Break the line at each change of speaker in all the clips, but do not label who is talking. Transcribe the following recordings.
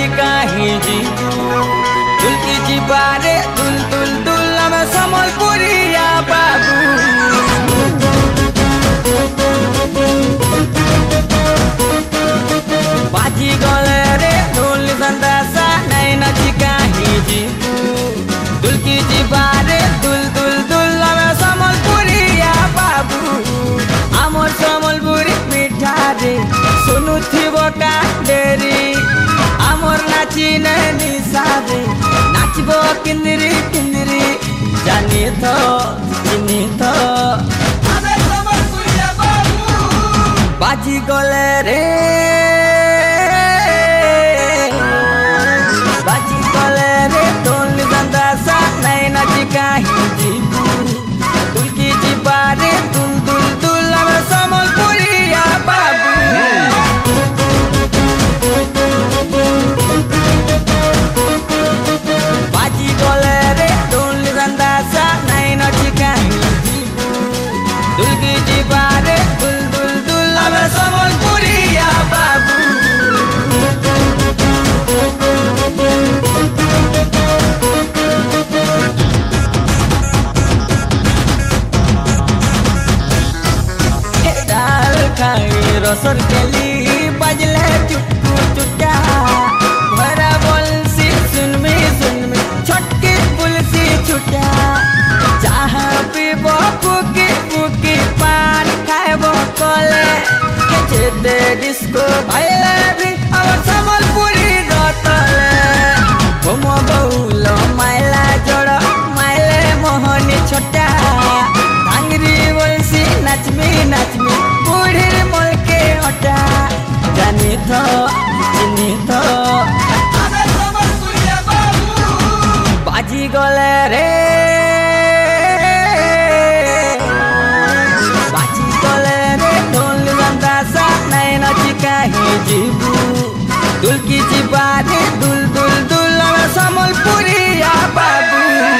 चिका हिजी दुल्की जी बारे दुल दुल दुल में समलपुरिया बाबू बाजी गले रे ढोल संदासा नहीं न चिका हिजी दुल्की जी बारे दुल दुल दुल में समलपुरिया बाबू आमोर समलपुरी मिठा रे सुनु थिबो का डेरी आमोर नाची नहीं सादे नाचबो किंदरी किंदरी जानी तो चिनी तो बाजी गले रे बाजी गले रे ढोल संदासा नहीं नाची काहे जीबू दुल्की जी बारे दुल दुल दुल में समलपुरिया बाबू बाजी गले रे ढोल संदासा नहीं नाची काहे जीबू दुल्की जी बारे दुल दुल दुल में समलपुरिया बाबू रसर केली बजले चुटकू चुटा भरा बोलसी सुन में छटके पुलसी छुटा चाह पीबो फुकी फुकी पान खाएबो कले के दे डिस्को भाईले भी और समलपुरी गतले घुमो बहुलो माइला जोड़ो माइले मोहनी छोटा भांगरी बोलसी नाचमी बूढ़ी मोल के हटा जानी तो चिनी तो बाजी गले रे बाजी गले रे ढोल संदासा नहीं नाची काहे जीबू दुल्की जी बारे दुल दुल दुल में समलपुरिया बाबू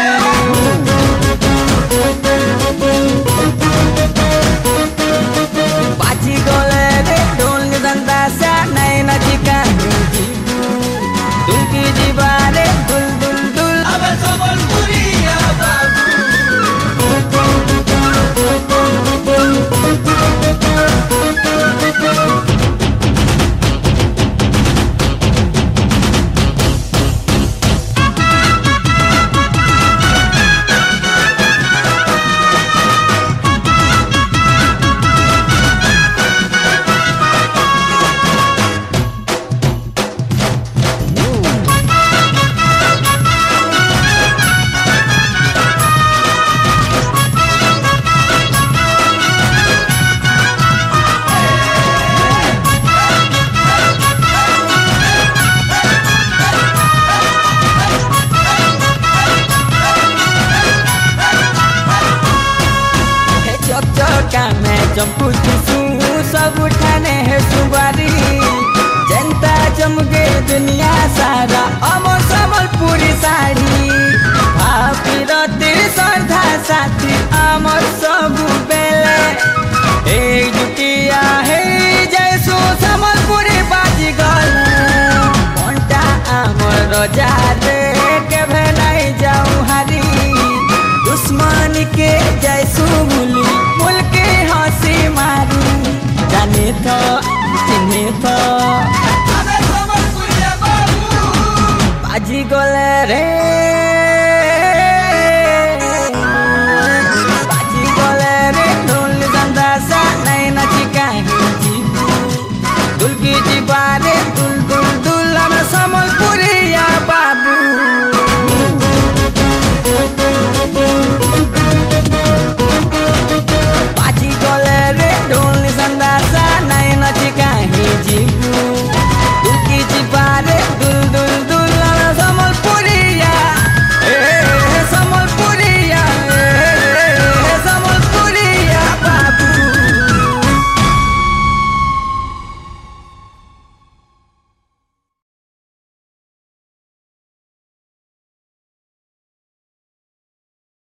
बाजी गले रे ढोल संदासा नहीं नाची काहे जीबू दुल्की जी बारे दुल दुल दुल अब समलपुरिया बाबू चंपू चुसू सब उठाने है सुबारी जनता चमके दुनिया सारा अमर समलपुरी साड़ी भाभी तेरी श्रद्धा साथी अमर